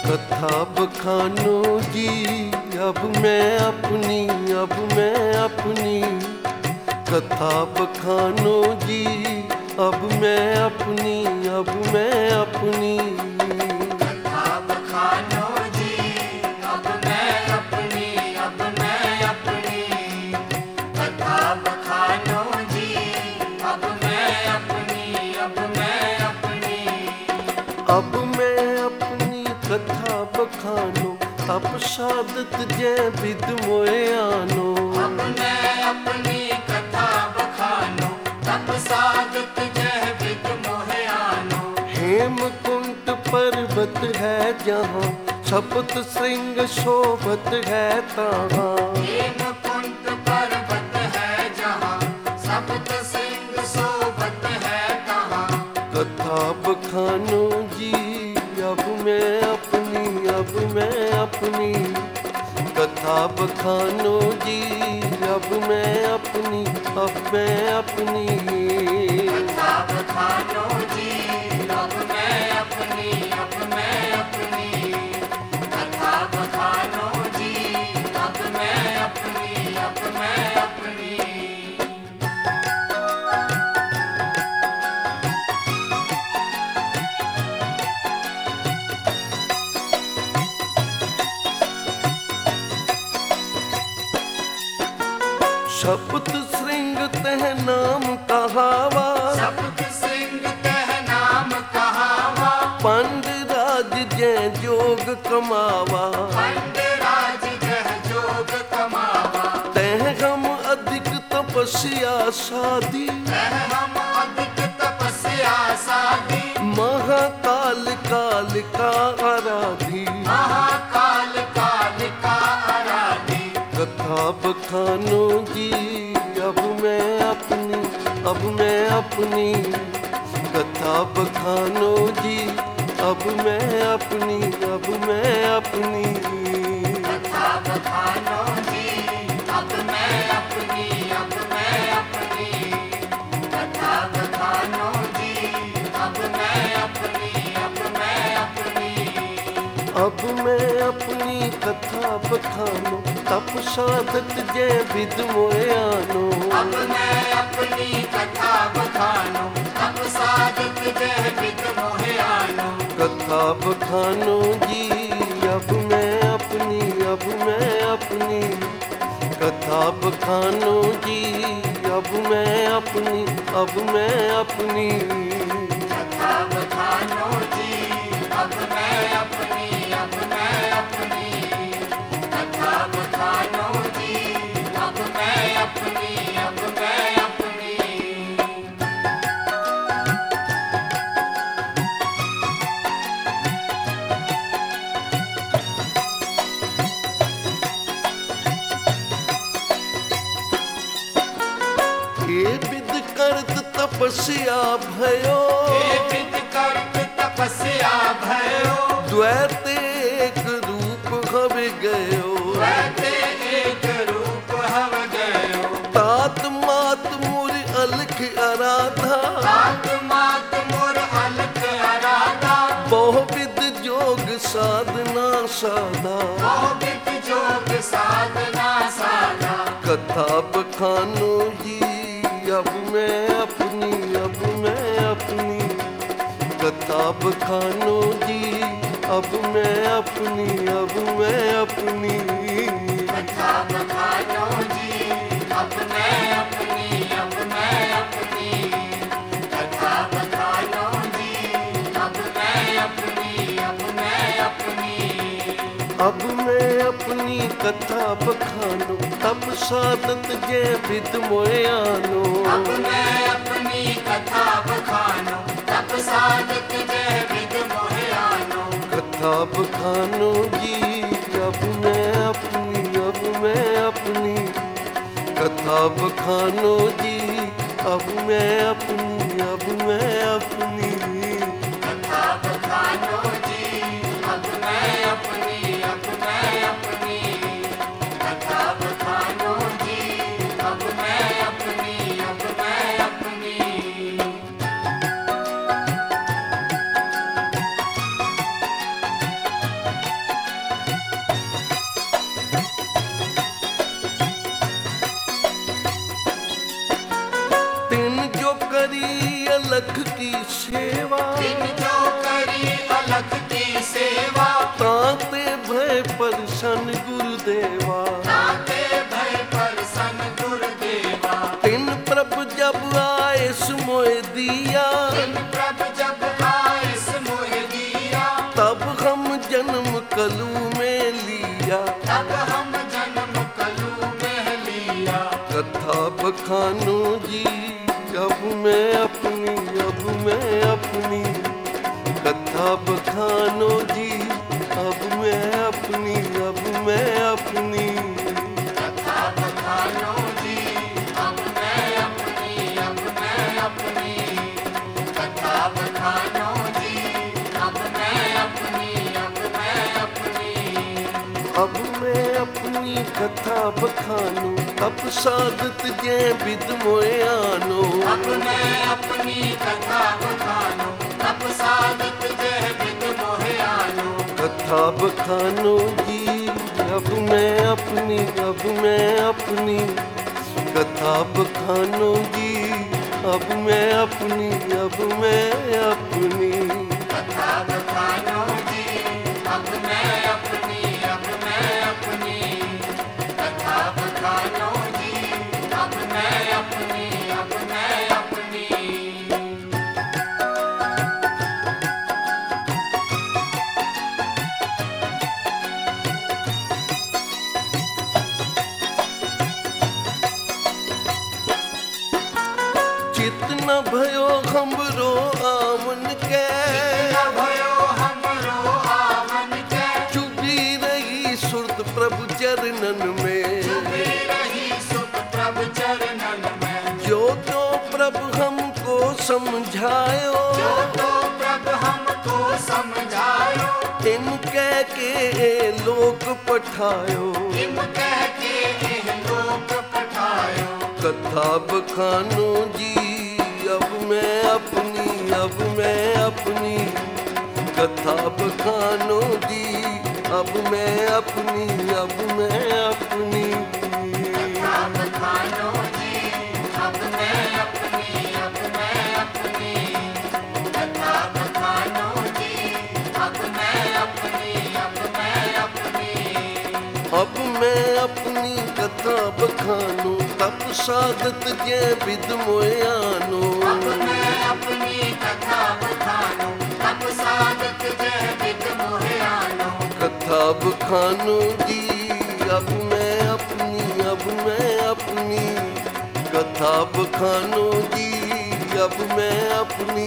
कथा बखानो जी अब मैं अपनी कथा बखानो जी अब मैं अपनी कथा बखानो जी अब मैं अपनी कथा बखानो जी अब मैं अपनी अब मैं अपनी कथा बखानो तप साधत जै विद मोए आनो। अब मैं अपनी कथा बखानो तप साधत जह विद मोहे आनो। हेमकुंट पर्वत है जहाँ सप्त श्रृंग शोभत है तहाँ। हेमकुंट पर्वत है जहाँ सप्त श्रृंग शोभत है तहाँ। कथा बखानो जी अब मैं अपनी कथा बखानो जी अब मैं अपनी कथा बखानो जी अब मैं अपनी कथा बखानो जी अब मैं अपनी सप्त श्रृंग तह नाम कहावा सप्त श्रृंग तह नाम कहावा। पांडराज जै जोग कमावा पंडराज जह जोग कमावा। तह हम अधिक तपस्या साधी हम अधिक तपस्या साधी महाकाल काल का आराधी। महाकाल काल का आराधी। कथा बखानो जी अब मैं अपनी कथा बखानो जी अब मैं अपनी कथा बखानो जी अब मैं अपनी कथा बखानो जी अब मैं अपनी अब मैं अपनी कथा बखानो तप साधत जै विद मोए आनो। अब मैं अपनी कथा बखानो तप साधत जह विद मोहे आनो। कथा बखानो जी अब मैं अपनी कथा बखानो जी अब मैं अपनी कथा बखानो जी अब मैं अपनी कथा बखानो जी अब मैं अपनी हे विद करत तपस्या भयो हे विद करत तपस्या भयो। द्वैत एक रूप हवि गयो द्वैते एक रूप हव गयो। तात मात मुर अलख आराधा आत्मात मोर अलख आराधा। बहुविध जोग साधना साधा। बहुविध जोग साधना साधा। कथा बखानो जी अब मैं अपनी कथा बखानो जी अब मैं अपनी कथा बखानो जी अब मैं अपनी कथा बखानो जी अब मैं अपनी अब मैं अपनी कथा बखानो तप साधत जै विद मोए आनो। अब मैं अपनी कथा बखानो तप साधत जह विद मोहे आनो। कथा बखानो जी अब मैं अपनी कथा बखानो जी अब मैं अपनी कथा बखानो जी अब मैं अपनी कथा बखानो जी अब मैं अपनी सेवा ताते भय परसन गुरुदेवा ताते भय परसन गुरुदेवा तिन प्रभ जब आयस मोह दिया तिन प्रभ जब आयस मोह दिया तब हम जन्म कलू में लिया तब हम जन्म कलू में लिया कथा बखानो जी अब मैं अपनी कथा बखानो जी अब मैं अपनी कथा बखानो जी अब मैं अपनी कथा बखानो जी अब मैं अपनी अब मैं अपनी कथा बखानो तप साधत जै विद मोयानो अब मैं अपनी कथा बखानो तप साधत जय विद मोहयानो कथा बखानो जी अब मैं अपनी कथा बखानो जी अब मैं अपनी कथा बखानो जी अब मैं अपनी कथा बखानो जी अब मैं अपनी चित न भयो हमरो आमन के न भयो हमरो आवन के चुभी रही सुरत प्रभु चरणन में चुभी रही सुख प्रभु चरणन में जो तो प्रभु हमको समझायो जो तो प्रभु हमको समझायो इन कह के लोक पठायो हिम कह के एह लोक पठायो कथा बखानो जी अब मैं अपनी कथा बखानो जी अब मैं अपनी कथा बखानो जी अब मैं अपनी कथा बखानो जी अब मैं अपनी अब मैं अपनी कथा बखानो तप साधत जै विद मोयानो अब मैं अपनी कथा बखानो तप साधत जय विद मोहयानो कथा बखानो जी अब मैं अपनी कथा बखानो जी अब मैं अपनी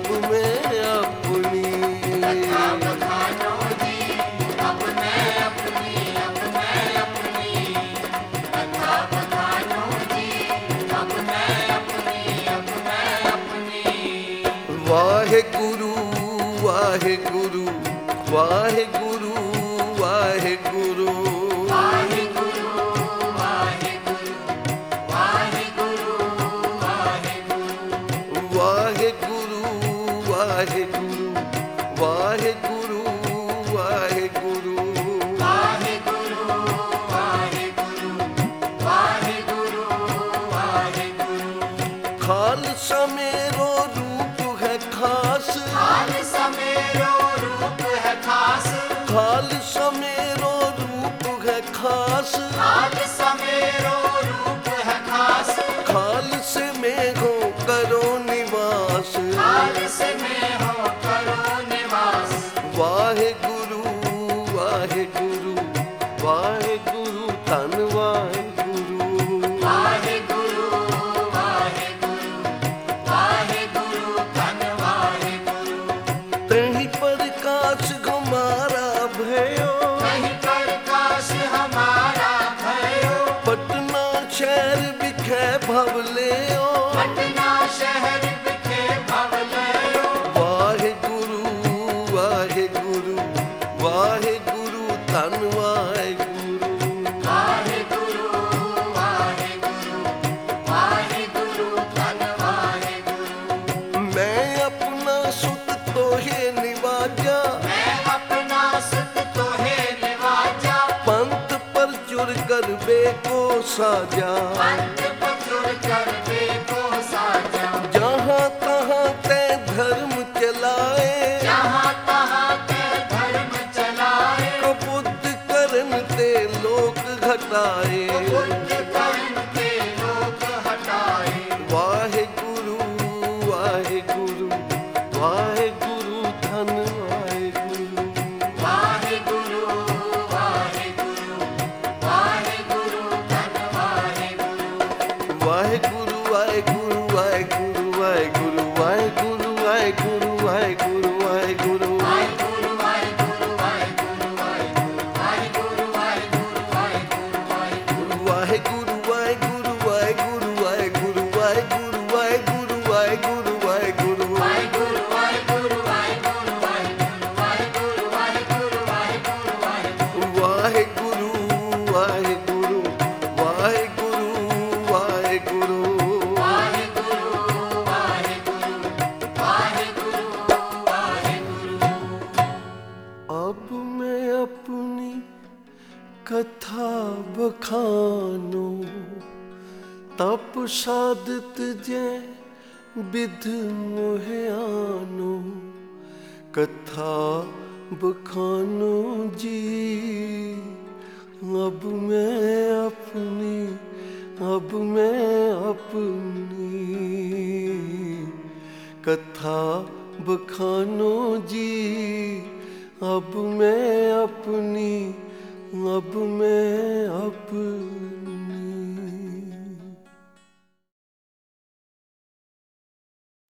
कथा बखानो जी अब मैं अपनी कथा बखानो जी अब मैं अपनी वाहेगुरु वाहेगुरु वाहेगुरु वाहेगुरु वाहेगुरु वाहेगुरु वाहेगुरु वाहेगुरु वाहेगुरु वाहेगुरु वाहेगुरु वाहेगुरु वाहेगुरु वाहेगुरु खालसा मेरो रूप है खास खालसा मेरो रूप है खास खालसा मेरो रूप है खास खालसा मेरो रूप है खास खालसे में हो करो निवास खालसे में हो करो निवास वाहेगुरु वाहेगुरु वाहेगुरु धन वाहेगुरु वाहेगुरु वाहेगुरु वाहेगुरु धन वाहेगुरु तही प्रकाश हमारा भयो कहीं प्रकाश हमारा भयो पटना शहर बिखे भवले पटना शहर बिखे भवलयो वाहेगुरु वाहेगुरु वाहेगुरु धन वाहेगुरु वाहेगुरु वाहेगुरु वाहेगुरु धन वाहेगुरु मैं अपना सुत तोहे निवाजा मैं अपना सुत तोहे निवाजा पंथ पर जुर कर को साजा पंथ पचुर कर को साजा जहाँ तहाँ ते धर्म चलाए जहाँ तहाँ के धर्म ਹਟਾਏ, ਬੁੱਧ ਕਰਨ ਕੇ ਲੋਕ ਹਟਾਏ। ਵਾਹਿਗੁਰੂ ਵਾਹਿਗੁਰੂ ਵਾਹਿਗੁਰੂ ਧੰਨ ਵਾਹਿਗੁਰੂ। ਵਾਹਿਗੁਰੂ ਵਾਹਿਗੁਰੂ ਵਾਹਿਗੁਰੂ ਧੰਨ ਵਾਹਿਗੁਰੂ। ਵਾਹਿਗੁਰੂ ਵਾਹਿਗੁਰੂ ਵਾਹਿਗੁਰੂ ਵਾਹਿਗੁਰੂ ਵਾਹਿਗੁਰੂ ਵਾਹਿਗੁਰੂ ਵਾਹਿਗੁਰੂ ਵਾਹਿਗੁਰੂ। ਵਾਹਿਗੁਰੂ ਵਾਹਿਗੁਰੂ ਵਾਹਿਗੁਰੂ ਵਾਹਿਗੁਰੂ ਵਾਹਿਗੁਰੂ ਵਾਹਿਗੁਰੂ ਵਾਹਿਗੁਰੂ ਵਾਹਿਗੁਰੂ। ਵਾਹਿਗੁਰੂ ਵਾਹਿਗੁਰੂ ਵਾਹਿਗੁਰੂ ਵਾਹਿਗੁਰੂ ਵਾਹਿਗੁਰੂ ਵਾਹਿਗੁਰੂ ਵਾਹਿਗੁਰੂ ਵਾਹਿਗੁਰੂ। ਵਾਹਿਗੁਰੂ ਵਾਹਿਗੁਰੂ ਵਾਹਿਗੁਰੂ ਵਾਹਿਗੁਰੂ ਵਾਹਿਗੁਰੂ ਵਾਹਿਗੁਰੂ ਵਾਹਿਗੁਰੂ। ਵਾਹਿਗੁਰੂ ਵਾਹਿਗੁਰੂ ਵਾਹਿਗੁਰੂ ਵਾਹਿਗੁਰੂ। ਵਾਹਿਗੁਰੂ ਵਾਹਿਗੁਰੂ ਵਾਹਿਗੁਰੂ ਵਾਹਿਗੁਰੂ। अब मैं अपनी कथा बखानो, तप साधत जै विध मोहियानो। कथा बखानो जी, अब मैं अपनी कथा बखानो जी। अब मैं अपनी